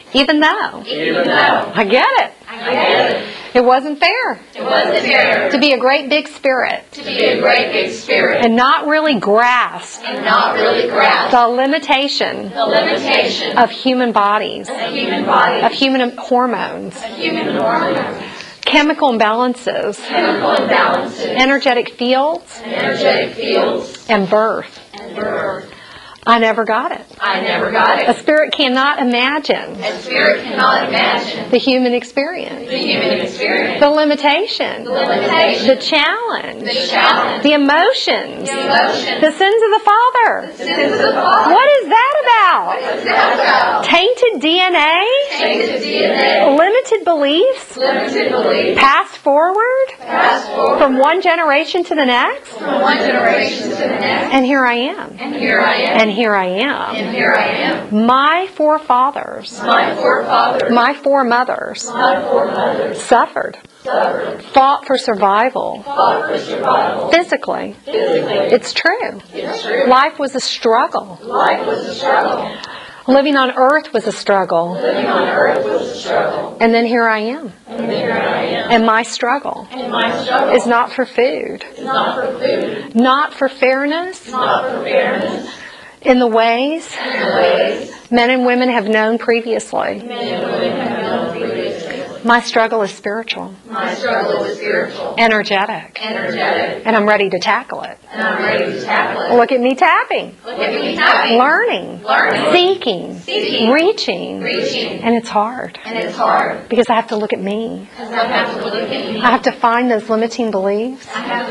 Even though. I get it. It wasn't fair. To be a great big spirit. And not really grasp. The limitation. Of human bodies. Of human hormones. Chemical imbalances. Energetic fields. And birth. I never got it. A spirit cannot imagine. The human experience. The limitation. The challenge. The emotions. The sins of the Father. What is that about? Tainted DNA? Limited beliefs? Passed forward? From one generation to the next? And here I am. And here I am. My forefathers, my foremothers, suffered, fought for survival. Physically. It's true. Life was a struggle. Living on earth was a struggle. And then here I am. And my struggle is not for food. Not for fairness. In the ways men and women have known previously. My struggle is spiritual. Energetic. And I'm ready to tackle it. Look at me tapping. Learning. Seeking. Reaching. And it's hard. Because I have to look at me. I have to find those limiting beliefs.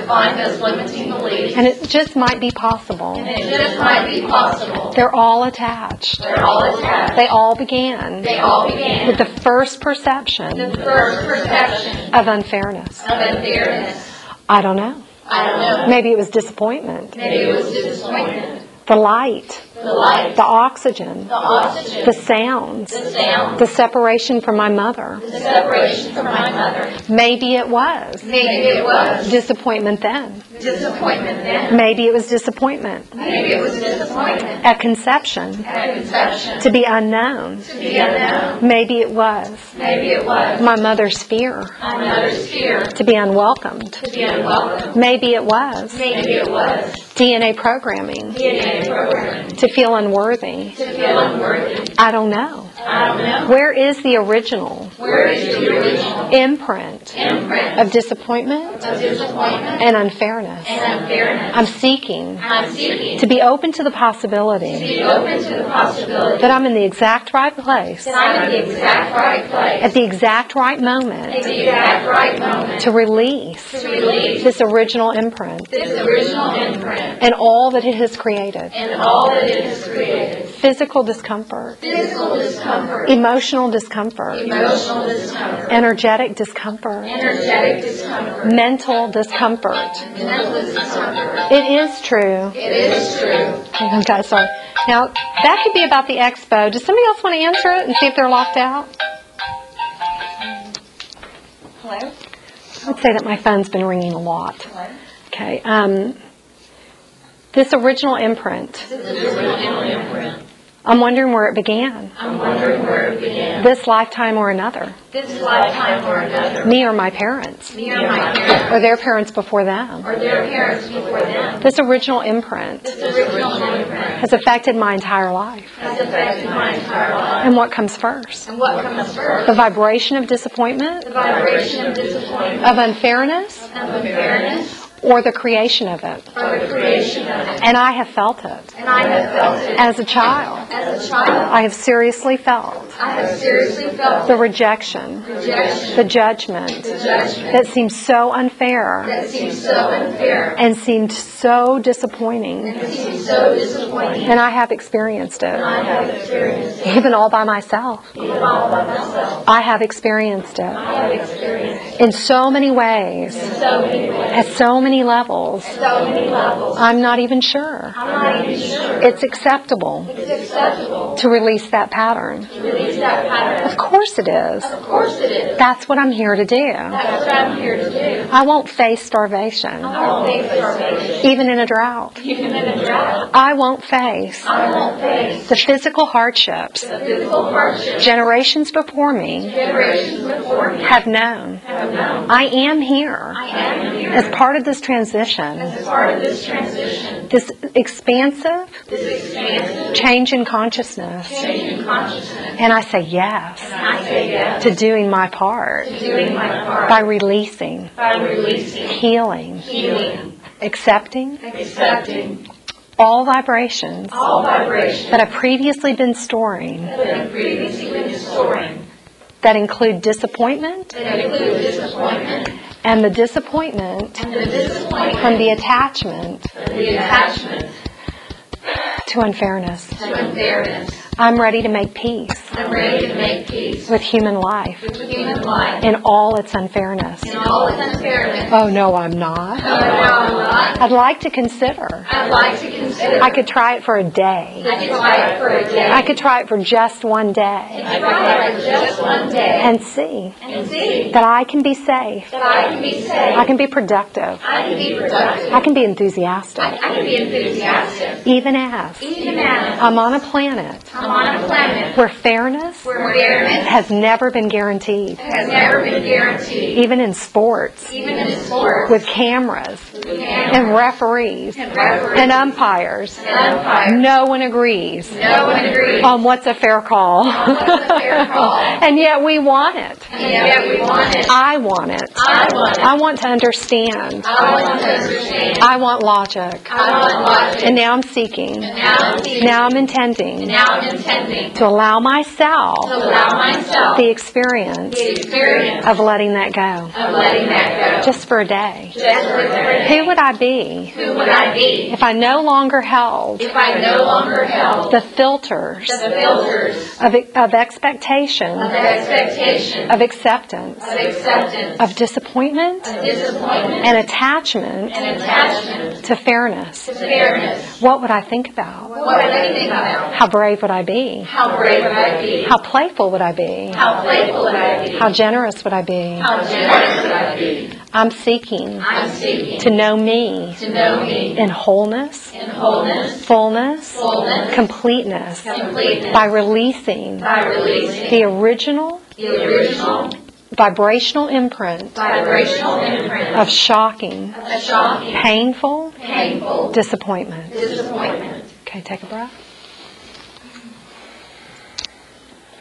And it just might be possible. They're all attached. They all began with the first perception of unfairness. I don't know. Maybe it was disappointment. The light. The oxygen. The sounds. The separation from my mother. Maybe it was. Disappointment then. Maybe it was disappointment. At conception. To be unknown. Maybe it was. My mother's fear. To be unwelcomed. Maybe it was. DNA programming. To feel unworthy. I don't know. Where is the original imprint of disappointment and unfairness? I'm seeking to be open to the possibility that I'm in the exact right place at the exact right moment to release this original imprint and all that it has created. Physical discomfort. Emotional discomfort. Energetic discomfort. Mental discomfort. It is true. Okay, sorry. Now, that could be about the expo. Does somebody else want to answer it and see if they're locked out? Hello? I would say that my phone's been ringing a lot. Hello? Okay. This original imprint. I'm wondering where it began. This lifetime or another. Me or my parents. Or their parents before them. This original imprint has affected my entire life. And what comes first? The vibration of disappointment? Of unfairness? Or the creation of it. And I have felt it. As a child. I have seriously felt the rejection, the judgment that seemed so unfair and seemed so disappointing. And I have experienced it. Even all by myself. I have experienced it. In so many ways. At so many levels. I'm not even sure. It's acceptable to release that pattern. Of course it is. That's what I'm here to do. I won't face starvation. Even in a drought. I won't face the physical hardships generations before me have known. I am here as part of this transition. This expansive change in consciousness. And I say yes to doing my part by releasing, healing, accepting all vibrations that I've previously been storing that include disappointment and the disappointment from the attachment to unfairness. I'm ready to make peace with human life in all its unfairness. Oh, no, I'm not. I'd like to consider. I could try it for a day. I could try it for just one day. And see that I can be safe. I can be productive. I can be enthusiastic. Even as I'm on a planet where fairness has never been guaranteed. Even in sports, with cameras and referees and umpires, no one agrees on what's a fair call. And yet we want it. I want it. I want to understand. I want logic. And now I'm seeking. Now I'm intending to allow myself the experience of letting that go. Just for a day. Who would I be if I no longer held the filters of expectation, of acceptance, of disappointment, and attachment to fairness? What would I think about? How brave would I be? How playful would I be? How generous would I be? I'm seeking to know me in wholeness, fullness, completeness, by releasing the original vibrational imprint of shocking, painful disappointment. Okay, take a breath.